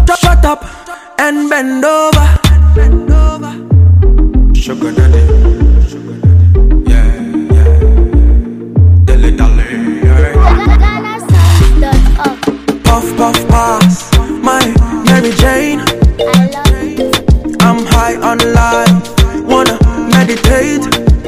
Shut up and bend over. Sugar daddy. Yeah, yeah. Dilly dally. Puff, puff, pass. My Mary Jane. I'm high on life. Wanna meditate.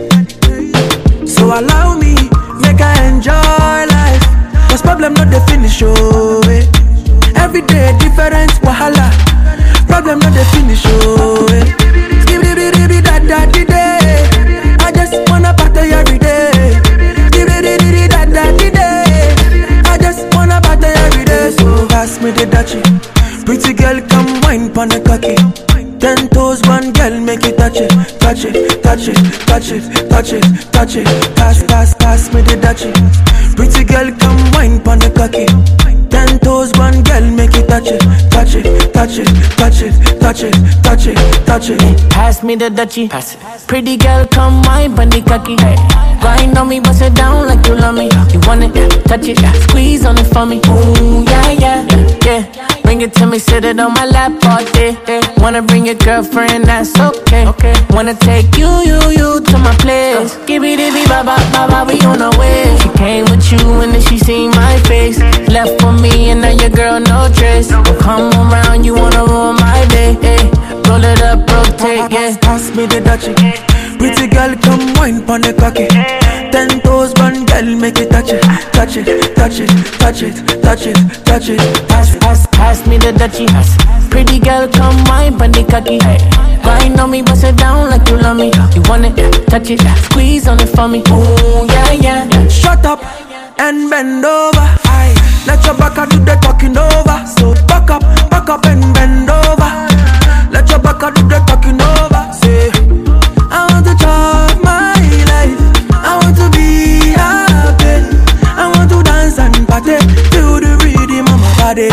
So allow me, make I enjoy life. Cause problem not the finish, oh eh. Every day different wahala. Problem not the finish, oh eh. Skibidi da da di day. I just wanna party every day. Skibidi da da di day. I just wanna party every day. So pass me the dachi. Pretty girl come wine pon the cocky. 10 toes, one girl, make it touch it, touch it, touch it, touch it, touch it, touch it. Pass, pass, pass me the dachi. Pretty girl, come wine pon the cocky. 10 toes, one girl, make it touch it, touch it, touch it, touch it, touch it, touch it, touch it. Pass me the dachi. Pretty girl, come wine pon the cocky. Grind on me, bust it down like you love me. You want it, touch it, squeeze on it for me. Ooh, yeah, yeah, yeah. Bring it to me, sit it on my lap all day. Wanna bring your girlfriend, that's okay. Wanna take you to my place. Give it, ba, we on our way. She came with you and then she seen my face. Left for me and now your girl no trace. Don't come around, you wanna ruin my day. Roll it up, rotate, yeah. Pass me the dachi. Pretty girl, come wine pon the cocky. 10 toes, one girl, make it touch it, touch it, touch it, touch it, touch it, touch it. Pass me the dachi. Pretty girl, come wine pon the cocky. Grind on me, bust it down like you love me. You want it, touch it, squeeze on it for me. Ooh, yeah, yeah. Shut up and bend over. Aye. Let your back do the talking over. So back up and bend over. Let your back do the talking over. Say, I want to chop my life. I want to be happy. I want to dance and party to the rhythm of my body.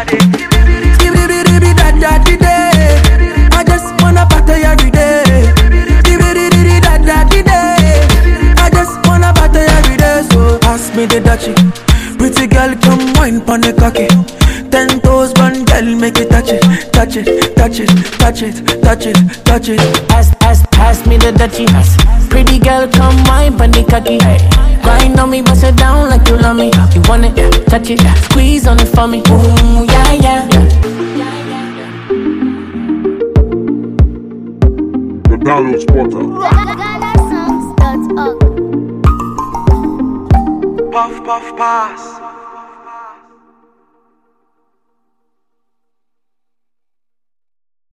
Skibidi da da di day. I just wanna party every day. Skibidi da da di day. I just wanna party every day. So pass me the dachi. Pretty girl, come wine pon the cocky. 10 toes, one girl, make it touch it, touch it, touch it, touch it, touch it, touch it. Pass me the dachi. Pretty girl, come wine pon the cocky. Grind on me, bust it down like you love me. You want it, touch it, squeeze on it for me. Ooh, yeah, yeah. The download spotter. Puff, puff, pass.